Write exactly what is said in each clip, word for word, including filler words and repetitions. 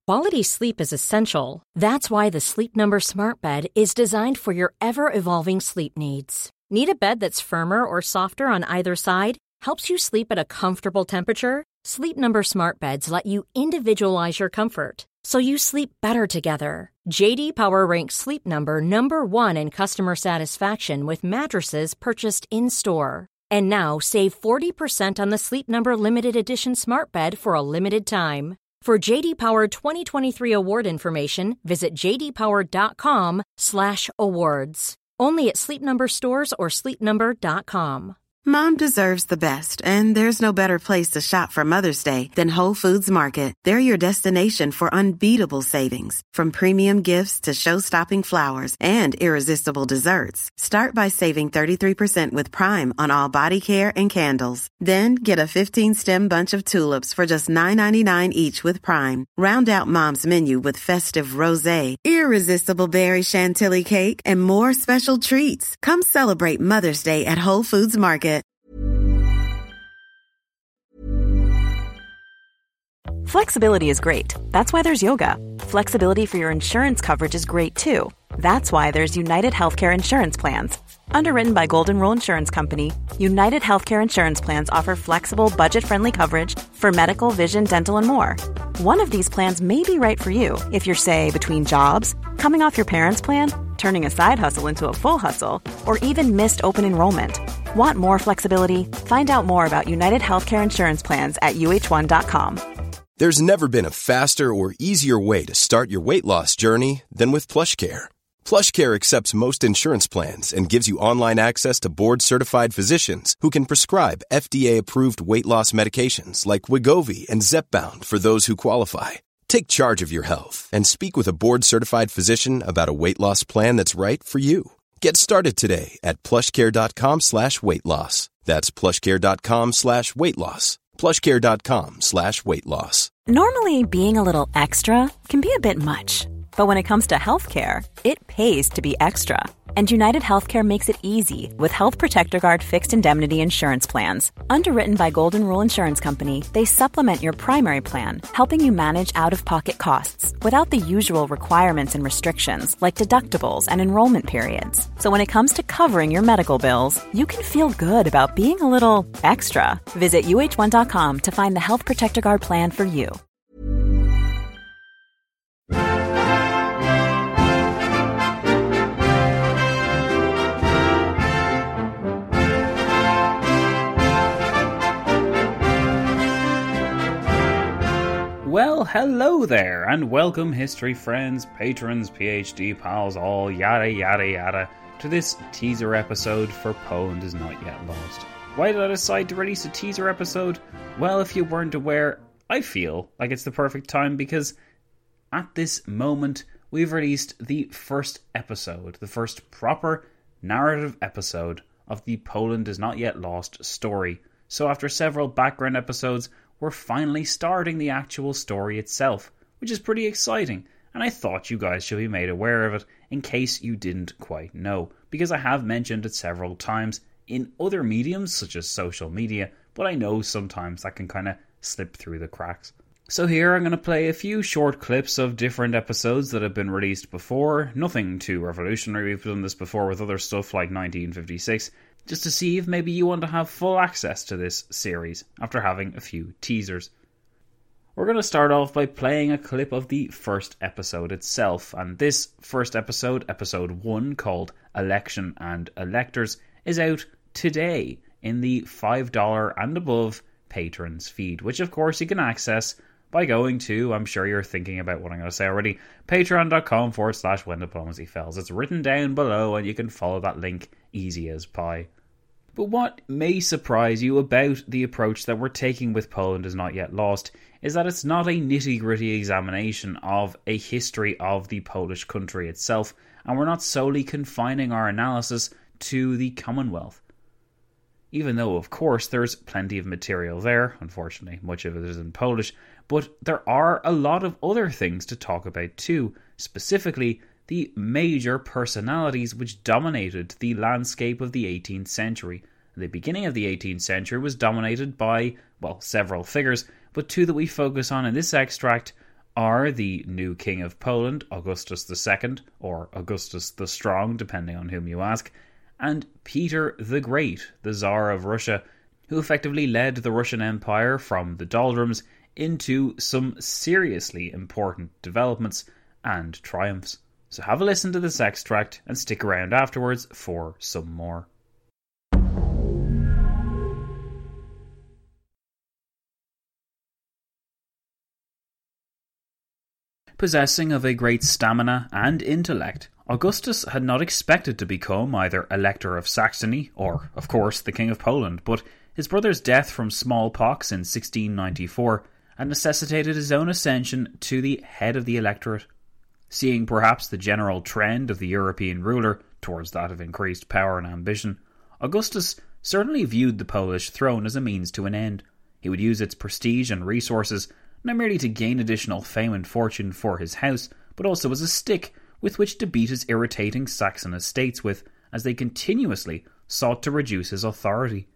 Quality sleep is essential. That's why the Sleep Number Smart Bed is designed for your ever-evolving sleep needs. Need a bed that's firmer or softer on either side? Helps you sleep at a comfortable temperature? Sleep Number Smart Beds let you individualize your comfort, so you sleep better together. J D Power ranks Sleep Number number one in customer satisfaction with mattresses purchased in-store. And now, save forty percent on the Sleep Number Limited Edition Smart Bed for a limited time. For J D Power twenty twenty-three award information, visit j d power dot com slash awards. Only at Sleep Number stores or sleep number dot com. Mom deserves the best, and there's no better place to shop for Mother's Day than Whole Foods Market. They're your destination for unbeatable savings, from premium gifts to show-stopping flowers and irresistible desserts. Start by saving thirty-three percent with Prime on all body care and candles. Then get a fifteen-stem bunch of tulips for just nine ninety-nine each with Prime. Round out Mom's menu with festive rosé, irresistible berry chantilly cake, and more special treats. Come celebrate Mother's Day at Whole Foods Market. Flexibility is great. That's why there's yoga. Flexibility for your insurance coverage is great too. That's why there's United Healthcare Insurance Plans. Underwritten by Golden Rule Insurance Company, United Healthcare Insurance Plans offer flexible, budget-friendly coverage for medical, vision, dental, and more. One of these plans may be right for you if you're, say, between jobs, coming off your parents' plan, turning a side hustle into a full hustle, or even missed open enrollment. Want more flexibility? Find out more about United Healthcare Insurance Plans at u h one dot com. There's never been a faster or easier way to start your weight loss journey than with PlushCare. PlushCare accepts most insurance plans and gives you online access to board-certified physicians who can prescribe F D A-approved weight loss medications like Wegovy and Zepbound for those who qualify. Take charge of your health and speak with a board-certified physician about a weight loss plan that's right for you. Get started today at plushcare.com slash weight loss. That's plushcare.com slash weight loss. plushcare.com slash weight loss. Normally, being a little extra can be a bit much. But when it comes to healthcare, it pays to be extra. And United Healthcare makes it easy with Health Protector Guard fixed indemnity insurance plans. Underwritten by Golden Rule Insurance Company, they supplement your primary plan, helping you manage out-of-pocket costs without the usual requirements and restrictions like deductibles and enrollment periods. So when it comes to covering your medical bills, you can feel good about being a little extra. Visit u h one dot com to find the Health Protector Guard plan for you. Well, hello there, and welcome history friends, patrons, PhD pals, all yada yada yada, to this teaser episode for Poland is Not Yet Lost. Why did I decide to release a teaser episode? Well, if you weren't aware, I feel like it's the perfect time because at this moment we've released the first episode, the first proper narrative episode of the Poland is Not Yet Lost story. So after several background episodes, we're finally starting the actual story itself, which is pretty exciting, and I thought you guys should be made aware of it in case you didn't quite know, because I have mentioned it several times in other mediums such as social media, but I know sometimes that can kind of slip through the cracks. So here I'm going to play a few short clips of different episodes that have been released before, nothing too revolutionary, we've done this before with other stuff like nineteen fifty-six, just to see if maybe you want to have full access to this series after having a few teasers. We're going to start off by playing a clip of the first episode itself, and this first episode, episode one, called Election and Electors, is out today in the five dollars and above patrons feed, which of course you can access by going to, I'm sure you're thinking about what I'm going to say already, patreon.com forward slash when diplomacy fails. It's written down below and you can follow that link easy as pie. But what may surprise you about the approach that we're taking with Poland is Not Yet Lost is that it's not a nitty-gritty examination of a history of the Polish country itself, and we're not solely confining our analysis to the Commonwealth. Even though, of course, there's plenty of material there, unfortunately, much of it is in Polish, but there are a lot of other things to talk about too, specifically the major personalities which dominated the landscape of the eighteenth century. The beginning of the eighteenth century was dominated by, well, several figures, but two that we focus on in this extract are the new King of Poland, Augustus the Second, or Augustus the Strong, depending on whom you ask, and Peter the Great, the Tsar of Russia, who effectively led the Russian Empire from the doldrums into some seriously important developments and triumphs. So have a listen to this extract and stick around afterwards for some more. Possessing of a great stamina and intellect, Augustus had not expected to become either Elector of Saxony or, of course, the King of Poland, but his brother's death from smallpox in sixteen ninety-four had necessitated his own ascension to the head of the electorate. Seeing perhaps the general trend of the European ruler towards that of increased power and ambition, Augustus certainly viewed the Polish throne as a means to an end. He would use its prestige and resources not merely to gain additional fame and fortune for his house, but also as a stick with which to beat his irritating Saxon estates with, as they continuously sought to reduce his authority.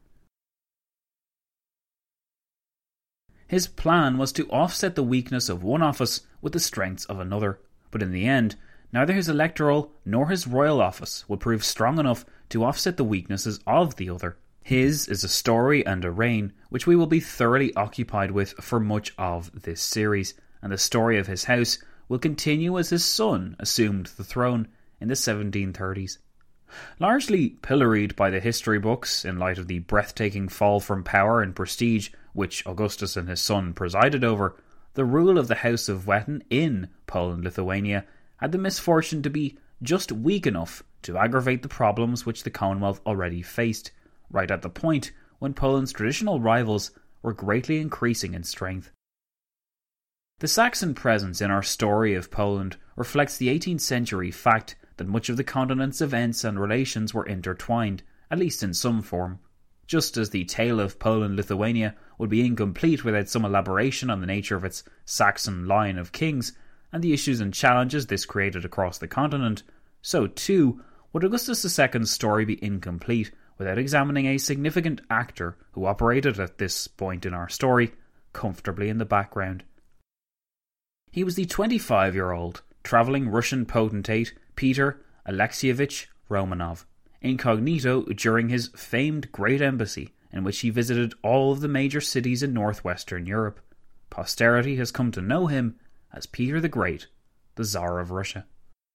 His plan was to offset the weakness of one office with the strengths of another, but in the end, neither his electoral nor his royal office would prove strong enough to offset the weaknesses of the other. His is a story and a reign which we will be thoroughly occupied with for much of this series, and the story of his house will continue as his son assumed the throne in the seventeen thirties. Largely pilloried by the history books in light of the breathtaking fall from power and prestige which Augustus and his son presided over, the rule of the House of Wettin in Poland-Lithuania had the misfortune to be just weak enough to aggravate the problems which the Commonwealth already faced, right at the point when Poland's traditional rivals were greatly increasing in strength. The Saxon presence in our story of Poland reflects the eighteenth century fact that much of the continent's events and relations were intertwined, at least in some form. Just as the tale of Poland-Lithuania would be incomplete without some elaboration on the nature of its Saxon line of kings, and the issues and challenges this created across the continent, so too would Augustus the Second's story be incomplete without examining a significant actor who operated at this point in our story comfortably in the background. He was the twenty-five-year-old travelling Russian potentate Peter Alexievich Romanov, incognito during his famed Great Embassy, in which he visited all of the major cities in northwestern Europe. Posterity has come to know him as Peter the Great, the Tsar of Russia.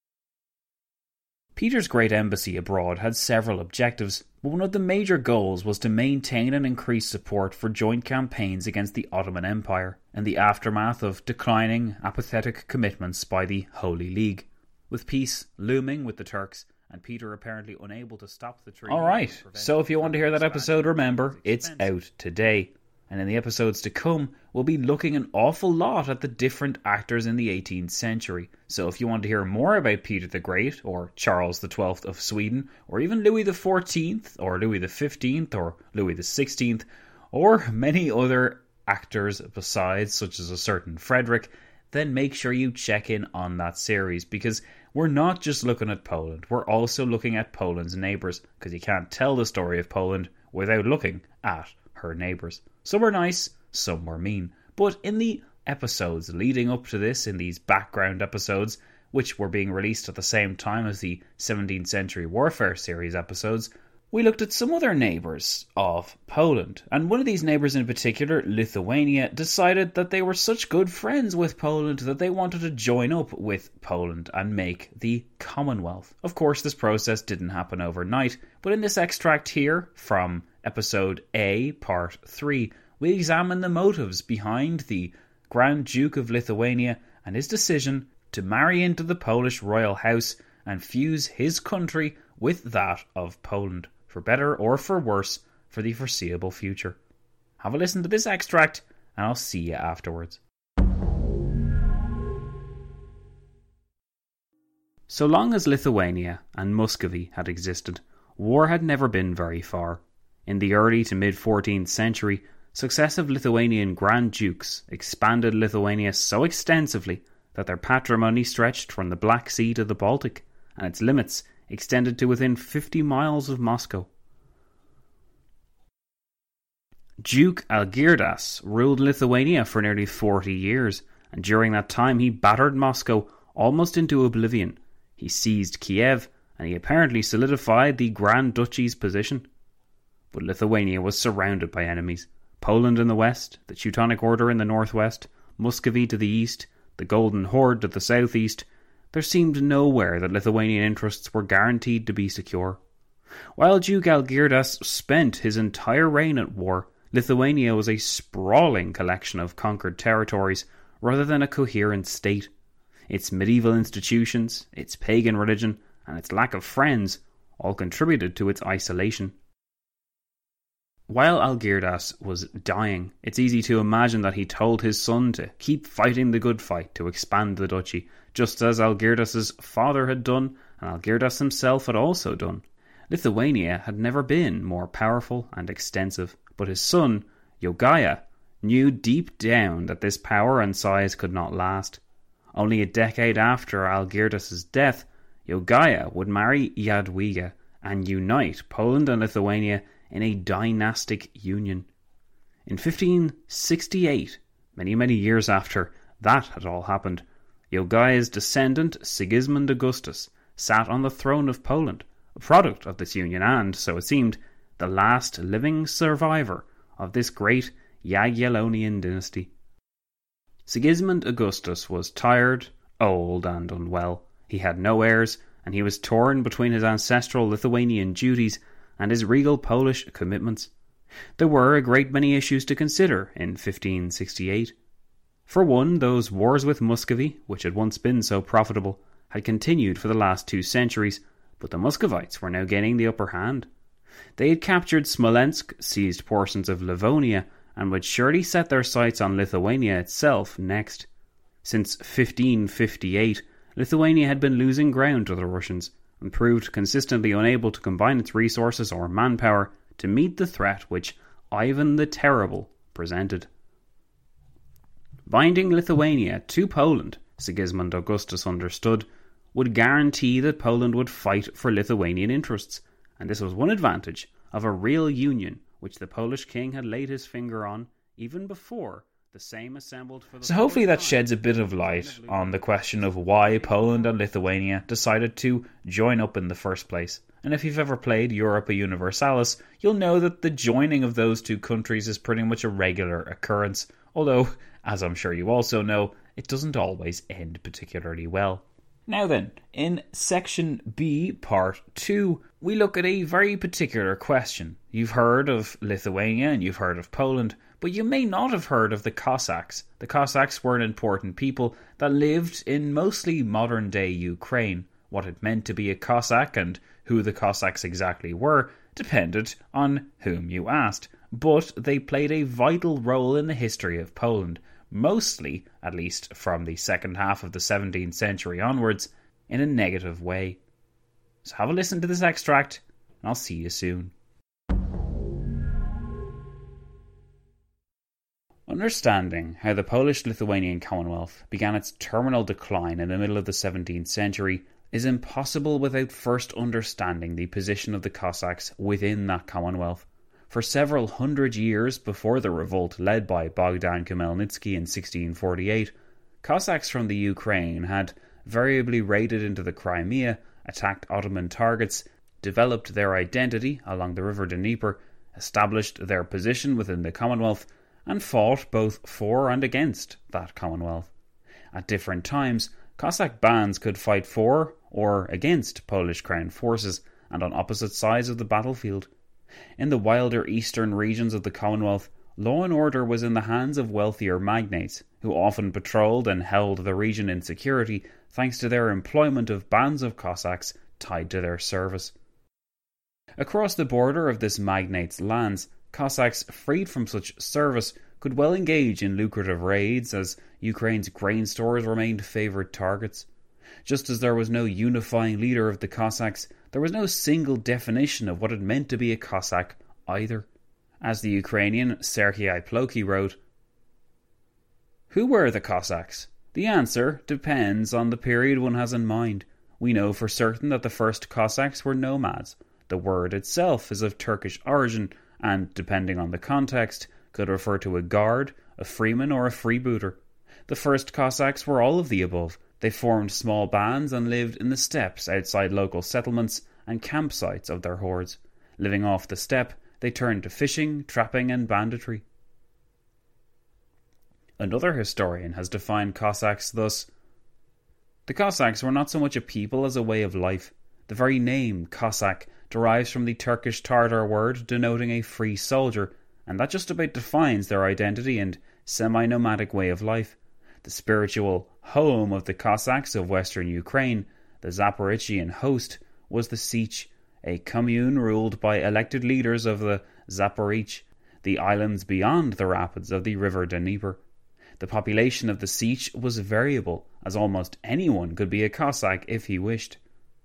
Peter's Great Embassy abroad had several objectives, but one of the major goals was to maintain and increase support for joint campaigns against the Ottoman Empire, in the aftermath of declining, apathetic commitments by the Holy League. With peace looming with the Turks, and Peter apparently unable to stop the treaty. Alright, so if you want to hear that episode, remember, it's out today. And in the episodes to come, we'll be looking an awful lot at the different actors in the eighteenth century. So if you want to hear more about Peter the Great, or Charles the Twelfth of Sweden, or even Louis the Fourteenth, or Louis the Fifteenth, or Louis the Sixteenth, or many other actors besides, such as a certain Frederick, then make sure you check in on that series, because we're not just looking at Poland, we're also looking at Poland's neighbours, because you can't tell the story of Poland without looking at her neighbours. Some were nice, some were mean. But in the episodes leading up to this, in these background episodes, which were being released at the same time as the seventeenth century warfare series episodes, we looked at some other neighbours of Poland. And one of these neighbours in particular, Lithuania, decided that they were such good friends with Poland that they wanted to join up with Poland and make the Commonwealth. Of course, this process didn't happen overnight, but in this extract here from Episode A, Part three, we examine the motives behind the Grand Duke of Lithuania and his decision to marry into the Polish royal house and fuse his country with that of Poland, for better or for worse, for the foreseeable future. Have a listen to this extract, and I'll see you afterwards. So long as Lithuania and Muscovy had existed, war had never been very far. In the early to mid-fourteenth century, successive Lithuanian Grand Dukes expanded Lithuania so extensively that their patrimony stretched from the Black Sea to the Baltic, and its limits extended to within fifty miles of Moscow. Duke Algirdas ruled Lithuania for nearly forty years, and during that time he battered Moscow almost into oblivion. He seized Kiev, and he apparently solidified the Grand Duchy's position. But Lithuania was surrounded by enemies. Poland in the west, the Teutonic Order in the northwest, Muscovy to the east, the Golden Horde to the southeast. There seemed nowhere that Lithuanian interests were guaranteed to be secure. While Duke Algirdas spent his entire reign at war, Lithuania was a sprawling collection of conquered territories rather than a coherent state. Its medieval institutions, its pagan religion, and its lack of friends all contributed to its isolation. While Algirdas was dying, it's easy to imagine that he told his son to keep fighting the good fight to expand the duchy, just as Algirdas's father had done and Algirdas himself had also done. Lithuania had never been more powerful and extensive, but his son, Jogaila, knew deep down that this power and size could not last. Only a decade after Algirdas's death, Jogaila would marry Jadwiga and unite Poland and Lithuania in a dynastic union. In fifteen sixty-eight, many, many years after that had all happened, Jogaila's descendant, Sigismund Augustus, sat on the throne of Poland, a product of this union and, so it seemed, the last living survivor of this great Jagiellonian dynasty. Sigismund Augustus was tired, old, and unwell. He had no heirs, and he was torn between his ancestral Lithuanian duties and his regal Polish commitments. There were a great many issues to consider in fifteen sixty-eight. For one, those wars with Muscovy, which had once been so profitable, had continued for the last two centuries, but the Muscovites were now gaining the upper hand. They had captured Smolensk, seized portions of Livonia, and would surely set their sights on Lithuania itself next. Since fifteen fifty-eight, Lithuania had been losing ground to the Russians, and proved consistently unable to combine its resources or manpower to meet the threat which Ivan the Terrible presented. Binding Lithuania to Poland, Sigismund Augustus understood, would guarantee that Poland would fight for Lithuanian interests, and this was one advantage of a real union which the Polish king had laid his finger on even before the same assembled for the So hopefully that sheds a bit of light on the question of why Poland and Lithuania decided to join up in the first place. And if you've ever played Europa Universalis, you'll know that the joining of those two countries is pretty much a regular occurrence, although, as I'm sure you also know, it doesn't always end particularly well. Now then, in Section B, Part two, we look at a very particular question. You've heard of Lithuania and you've heard of Poland, but you may not have heard of the Cossacks. The Cossacks were an important people that lived in mostly modern-day Ukraine. What it meant to be a Cossack and who the Cossacks exactly were depended on whom you asked, but they played a vital role in the history of Poland, mostly, at least from the second half of the seventeenth century onwards, in a negative way. So have a listen to this extract, and I'll see you soon. Understanding how the Polish-Lithuanian Commonwealth began its terminal decline in the middle of the seventeenth century is impossible without first understanding the position of the Cossacks within that Commonwealth. For several hundred years before the revolt led by Bogdan Khmelnytsky in sixteen forty-eight, Cossacks from the Ukraine had variably raided into the Crimea, attacked Ottoman targets, developed their identity along the river Dnieper, established their position within the Commonwealth, and fought both for and against that Commonwealth. At different times, Cossack bands could fight for or against Polish Crown forces and on opposite sides of the battlefield. In the wilder eastern regions of the Commonwealth, law and order was in the hands of wealthier magnates, who often patrolled and held the region in security thanks to their employment of bands of Cossacks tied to their service. Across the border of this magnate's lands, Cossacks freed from such service could well engage in lucrative raids, as Ukraine's grain stores remained favoured targets. Just as there was no unifying leader of the Cossacks, there was no single definition of what it meant to be a Cossack either. As the Ukrainian Serhiy Plokhy wrote, "Who were the Cossacks? The answer depends on the period one has in mind. We know for certain that the first Cossacks were nomads. The word itself is of Turkish origin, and, depending on the context, could refer to a guard, a freeman, or a freebooter. The first Cossacks were all of the above. They formed small bands and lived in the steppes outside local settlements and campsites of their hordes. Living off the steppe, they turned to fishing, trapping and banditry. Another historian has defined Cossacks thus: the Cossacks were not so much a people as a way of life. The very name Cossack derives from the Turkish Tartar word denoting a free soldier, and that just about defines their identity and semi-nomadic way of life. The spiritual home of the Cossacks of western Ukraine, the Zaporizhian host, was the Sich, a commune ruled by elected leaders of the Zaporizh, the islands beyond the rapids of the river Dnieper. The population of the Sich was variable, as almost anyone could be a Cossack if he wished.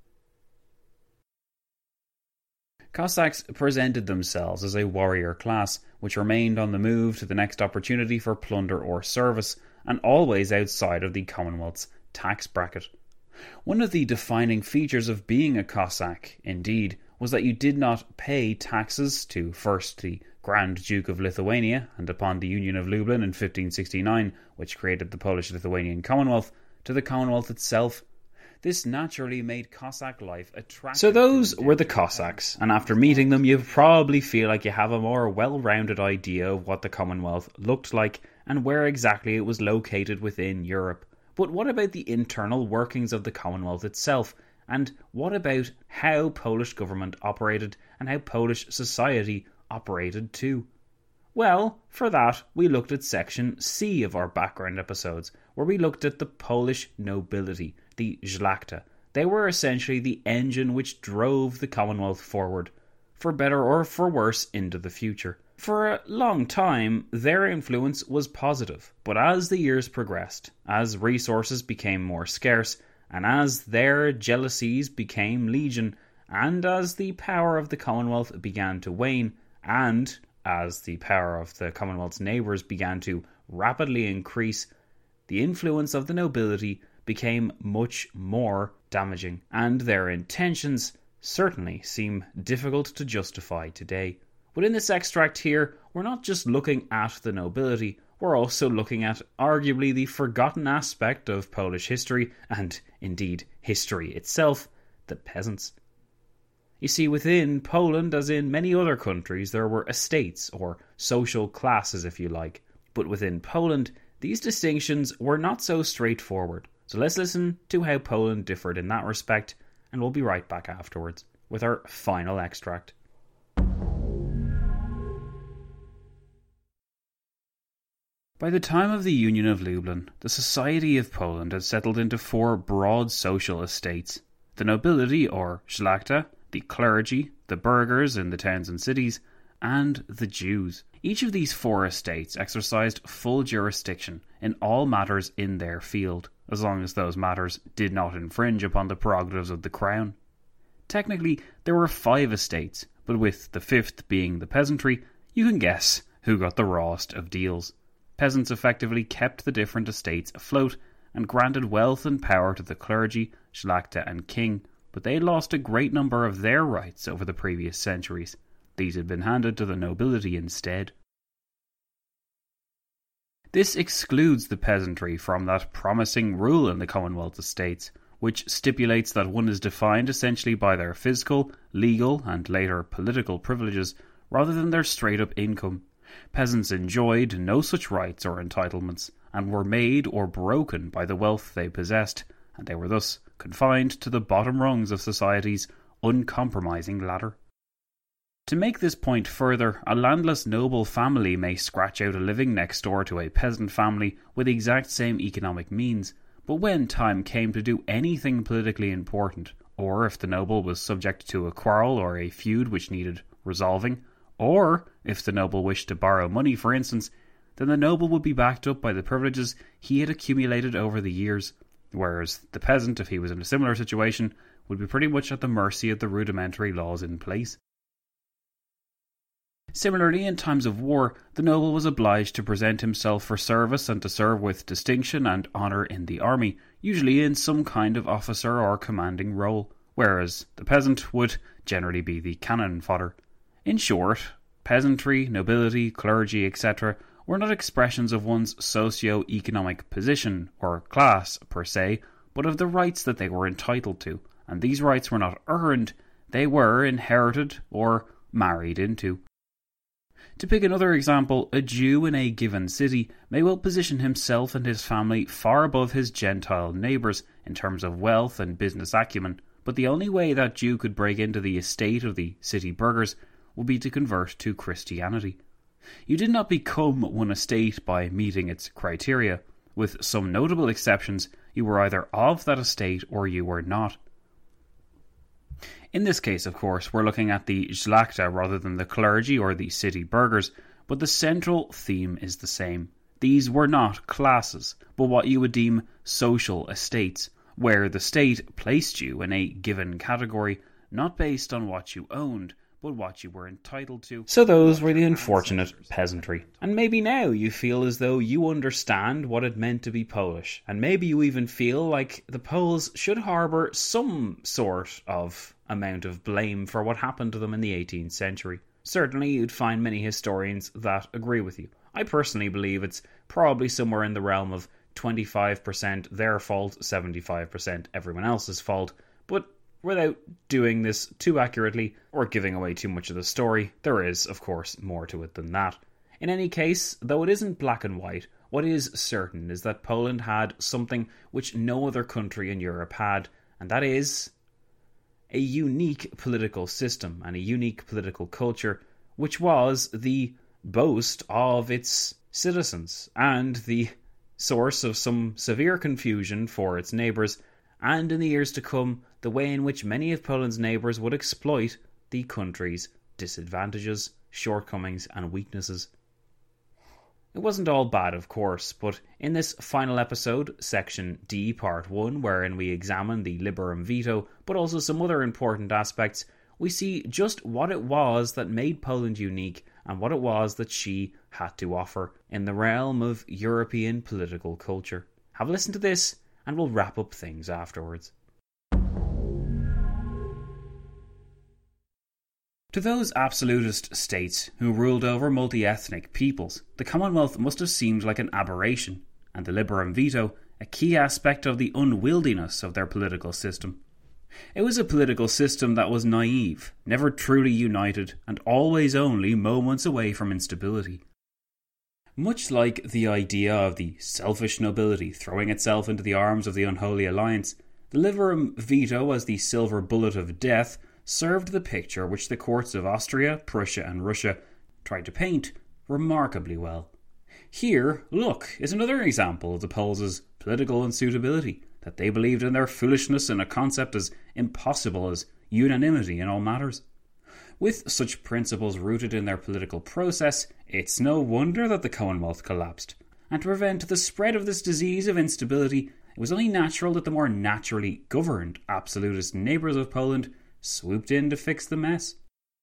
Cossacks presented themselves as a warrior class, which remained on the move to the next opportunity for plunder or service, and always outside of the Commonwealth's tax bracket. One of the defining features of being a Cossack, indeed, was that you did not pay taxes to first the Grand Duke of Lithuania, and upon the Union of Lublin in fifteen sixty-nine, which created the Polish-Lithuanian Commonwealth, to the Commonwealth itself. This naturally made Cossack life attractive. So those were the Cossacks, and after meeting them you probably feel like you have a more well-rounded idea of what the Commonwealth looked like and where exactly it was located within Europe. But what about the internal workings of the Commonwealth itself? And what about how Polish government operated and how Polish society operated too? Well, for that we looked at section C of our background episodes, where we looked at the Polish nobility, the Szlachta. They were essentially the engine which drove the Commonwealth forward, for better or for worse, into the future. For a long time, their influence was positive, but as the years progressed, as resources became more scarce, and as their jealousies became legion, and as the power of the Commonwealth began to wane, and as the power of the Commonwealth's neighbours began to rapidly increase, the influence of the nobility became much more damaging, and their intentions certainly seem difficult to justify today. But in this extract here, we're not just looking at the nobility, we're also looking at arguably the forgotten aspect of Polish history, and indeed history itself, the peasants. You see, within Poland, as in many other countries, there were estates, or social classes if you like. But within Poland, these distinctions were not so straightforward. So let's listen to how Poland differed in that respect, and we'll be right back afterwards with our final extract. By the time of the Union of Lublin, the society of Poland had settled into four broad social estates: the nobility, or Szlachta, the clergy, the burghers in the towns and cities, and the Jews. Each of these four estates exercised full jurisdiction in all matters in their field, as long as those matters did not infringe upon the prerogatives of the crown. Technically, there were five estates, but with the fifth being the peasantry, you can guess who got the rawest of deals. Peasants effectively kept the different estates afloat and granted wealth and power to the clergy, Szlachta and king, but they lost a great number of their rights over the previous centuries. These had been handed to the nobility instead. This excludes the peasantry from that promising rule in the Commonwealth estates, which stipulates that one is defined essentially by their physical, legal, and later political privileges, rather than their straight-up income. Peasants enjoyed no such rights or entitlements, and were made or broken by the wealth they possessed, and they were thus confined to the bottom rungs of society's uncompromising ladder. To make this point further, a landless noble family may scratch out a living next door to a peasant family with the exact same economic means, but when time came to do anything politically important, or if the noble was subject to a quarrel or a feud which needed resolving, or if the noble wished to borrow money, for instance, then the noble would be backed up by the privileges he had accumulated over the years, whereas the peasant, if he was in a similar situation, would be pretty much at the mercy of the rudimentary laws in place. Similarly, in times of war, the noble was obliged to present himself for service and to serve with distinction and honour in the army, usually in some kind of officer or commanding role, whereas the peasant would generally be the cannon fodder. In short, peasantry, nobility, clergy, et cetera were not expressions of one's socio-economic position or class per se, but of the rights that they were entitled to, and these rights were not earned, they were inherited or married into. To pick another example, a Jew in a given city may well position himself and his family far above his Gentile neighbours in terms of wealth and business acumen, but the only way that Jew could break into the estate of the city burghers would be to convert to Christianity. You did not become one estate by meeting its criteria. With some notable exceptions, you were either of that estate or you were not. In this case, of course, we're looking at the Szlachta rather than the clergy or the city burghers, but the central theme is the same. These were not classes, but what you would deem social estates, where the state placed you in a given category, not based on what you owned, but what you were entitled to. So those were the unfortunate peasantry. And maybe now you feel as though you understand what it meant to be Polish, and maybe you even feel like the Poles should harbour some sort of amount of blame for what happened to them in the eighteenth century. Certainly you'd find many historians that agree with you. I personally believe it's probably somewhere in the realm of twenty-five percent their fault, seventy-five percent everyone else's fault, but without doing this too accurately or giving away too much of the story, there is, of course, more to it than that. In any case, though it isn't black and white, what is certain is that Poland had something which no other country in Europe had, and that is a unique political system and a unique political culture, which was the boast of its citizens and the source of some severe confusion for its neighbours, and in the years to come, the way in which many of Poland's neighbours would exploit the country's disadvantages, shortcomings and weaknesses. It wasn't all bad, of course, but in this final episode, Section D, Part one, wherein we examine the Liberum Veto, but also some other important aspects, we see just what it was that made Poland unique and what it was that she had to offer in the realm of European political culture. Have a listen to this, and we'll wrap up things afterwards. To those absolutist states who ruled over multi-ethnic peoples, the Commonwealth must have seemed like an aberration, and the Liberum Veto a key aspect of the unwieldiness of their political system. It was a political system that was naive, never truly united, and always only moments away from instability. Much like the idea of the selfish nobility throwing itself into the arms of the unholy alliance, the Liberum Veto as the silver bullet of death served the picture which the courts of Austria, Prussia and Russia tried to paint remarkably well. Here, look, is another example of the Poles' political unsuitability, that they believed in their foolishness in a concept as impossible as unanimity in all matters. With such principles rooted in their political process, it's no wonder that the Commonwealth collapsed. And to prevent the spread of this disease of instability, it was only natural that the more naturally governed absolutist neighbours of Poland swooped in to fix the mess.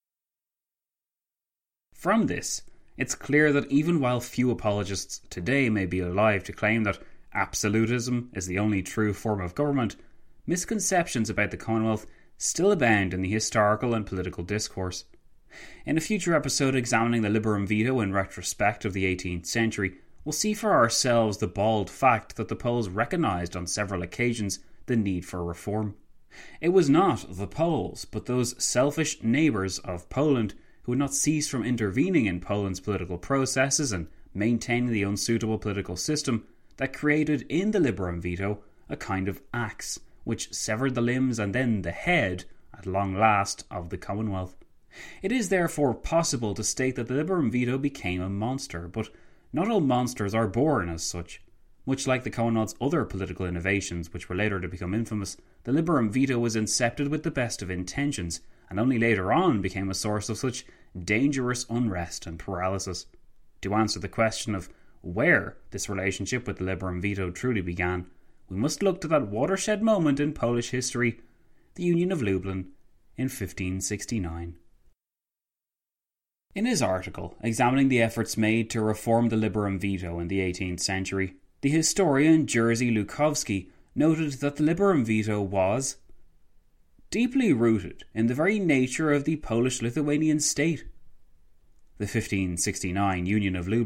From this, it's clear that even while few apologists today may be alive to claim that absolutism is the only true form of government, misconceptions about the Commonwealth still abound in the historical and political discourse. In a future episode examining the Liberum Veto in retrospect of the eighteenth century, we'll see for ourselves the bald fact that the Poles recognised on several occasions the need for reform. It was not the Poles, but those selfish neighbours of Poland who would not cease from intervening in Poland's political processes and maintaining the unsuitable political system that created in the Liberum Veto a kind of axe, which severed the limbs and then the head, at long last, of the Commonwealth. It is therefore possible to state that the Liberum Veto became a monster, but not all monsters are born as such. Much like the Commonwealth's other political innovations, which were later to become infamous, the Liberum Veto was incepted with the best of intentions, and only later on became a source of such dangerous unrest and paralysis. To answer the question of where this relationship with the Liberum Veto truly began, we must look to that watershed moment in Polish history, the Union of Lublin in fifteen sixty-nine. In his article examining the efforts made to reform the Liberum Veto in the eighteenth century, the historian Jerzy Lukowski noted that the Liberum Veto was deeply rooted in the very nature of the Polish-Lithuanian state. The fifteen sixty-nine Union of Lublin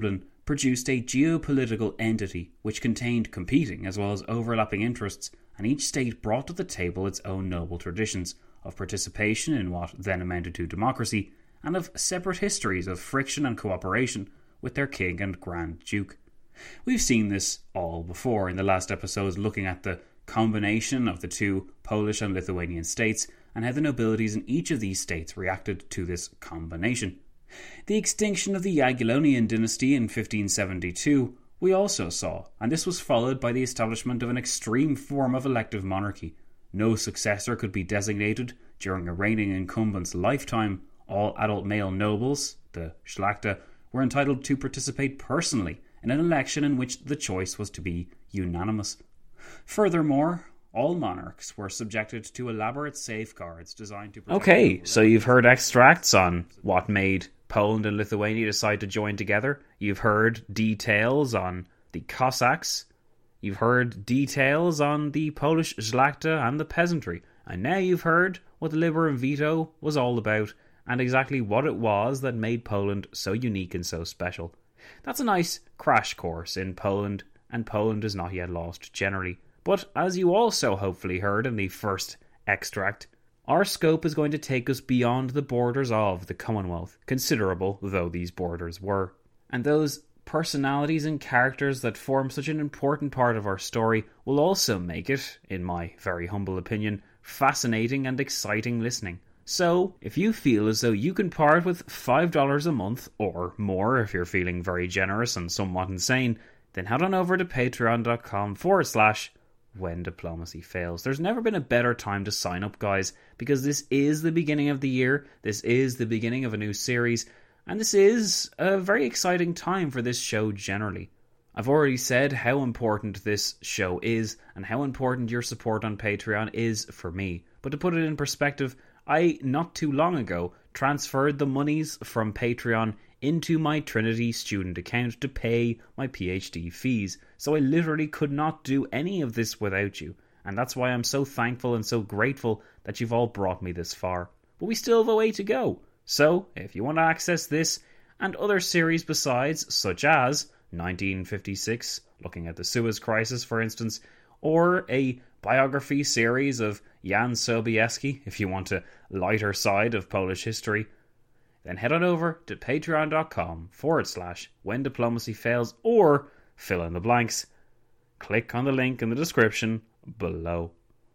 produced a geopolitical entity which contained competing as well as overlapping interests, and each state brought to the table its own noble traditions of participation in what then amounted to democracy, and of separate histories of friction and cooperation with their king and grand duke. We've seen this all before in the last episodes, looking at the combination of the two Polish and Lithuanian states and how the nobilities in each of these states reacted to this combination. The extinction of the Jagiellonian dynasty in fifteen seventy-two we also saw, and this was followed by the establishment of an extreme form of elective monarchy. No successor could be designated during a reigning incumbent's lifetime. All adult male nobles, the Szlachta, were entitled to participate personally in an election in which the choice was to be unanimous. Furthermore, all monarchs were subjected to elaborate safeguards designed to protect... Okay, so you've heard extracts on what made Poland and Lithuania decide to join together. You've heard details on the Cossacks. You've heard details on the Polish Szlachta and the peasantry. And now you've heard what the Liberum Veto was all about and exactly what it was that made Poland so unique and so special. That's a nice crash course in Poland, and Poland is not yet lost generally. But as you also hopefully heard in the first extract, our scope is going to take us beyond the borders of the Commonwealth, considerable though these borders were. And those personalities and characters that form such an important part of our story will also make it, in my very humble opinion, fascinating and exciting listening. So, if you feel as though you can part with five dollars a month, or more if you're feeling very generous and somewhat insane, then head on over to patreon.com forward slash when diplomacy fails. There's never been a better time to sign up, guys, because this is the beginning of the year, this is the beginning of a new series, and this is a very exciting time for this show generally. I've already said how important this show is, and how important your support on Patreon is for me. But to put it in perspective, I, not too long ago, transferred the monies from Patreon into my Trinity student account to pay my PhD fees. So I literally could not do any of this without you. And that's why I'm so thankful and so grateful that you've all brought me this far. But we still have a way to go. So, if you want to access this and other series besides, such as nineteen fifty-six, looking at the Suez Crisis for instance, or a biography series of Jan Sobieski, if you want a lighter side of Polish history, then head on over to patreon.com forward slash when diplomacy fails, or fill in the blanks. Click on the link in the description below.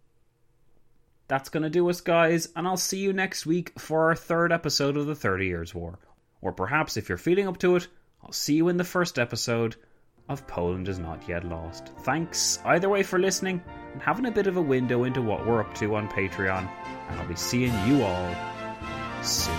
That's going to do us, guys, and I'll see you next week for our third episode of the Thirty Years' War. Or perhaps, if you're feeling up to it, I'll see you in the first episode of Poland is Not Yet Lost. Thanks either way for listening and having a bit of a window into what we're up to on Patreon, and I'll be seeing you all soon.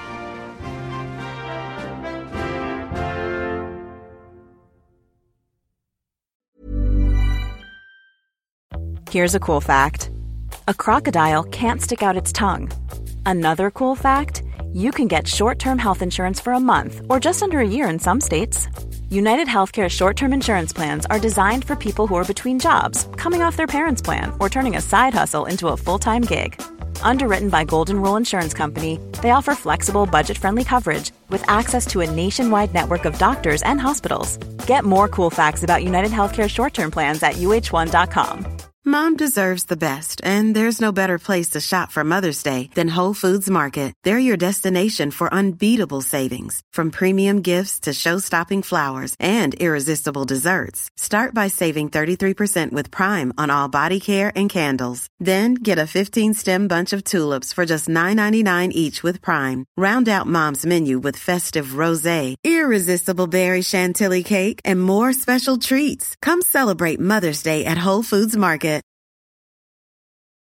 Here's a cool fact. A crocodile can't stick out its tongue. Another cool fact, you can get short-term health insurance for a month or just under a year in some states. United Healthcare short-term insurance plans are designed for people who are between jobs, coming off their parents' plan, or turning a side hustle into a full-time gig. Underwritten by Golden Rule Insurance Company, they offer flexible, budget-friendly coverage with access to a nationwide network of doctors and hospitals. Get more cool facts about United Healthcare short-term plans at U H one dot com. Mom deserves the best, and there's no better place to shop for Mother's Day than Whole Foods Market. They're your destination for unbeatable savings, from premium gifts to show-stopping flowers and irresistible desserts. Start by saving thirty-three percent with Prime on all body care and candles. Then get a fifteen-stem bunch of tulips for just nine ninety-nine each with Prime. Round out Mom's menu with festive rosé, irresistible berry chantilly cake, and more special treats. Come celebrate Mother's Day at Whole Foods Market.